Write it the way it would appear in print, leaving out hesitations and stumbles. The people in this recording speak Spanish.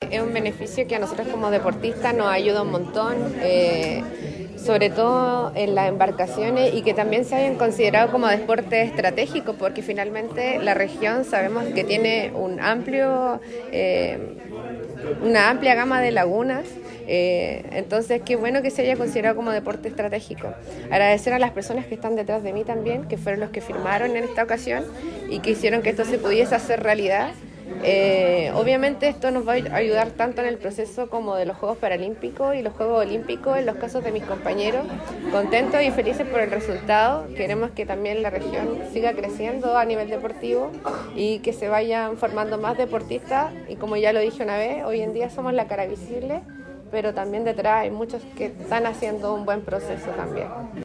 es un beneficio que a nosotros como deportistas nos ayuda un montón, sobre todo en las embarcaciones, y que también se hayan considerado como deporte estratégico, porque finalmente la región sabemos que tiene una amplia gama de lagunas. Entonces qué bueno que se haya considerado como deporte estratégico. Agradecer a las personas que están detrás de mí también, que fueron los que firmaron en esta ocasión y que hicieron que esto se pudiese hacer realidad. Obviamente esto nos va a ayudar tanto en el proceso como de los Juegos Paralímpicos y los Juegos Olímpicos, en los casos de mis compañeros. Contentos y felices por el resultado. Queremos que también la región siga creciendo a nivel deportivo y que se vayan formando más deportistas, y como ya lo dije una vez, hoy en día somos la cara visible, pero también detrás hay muchos que están haciendo un buen proceso también.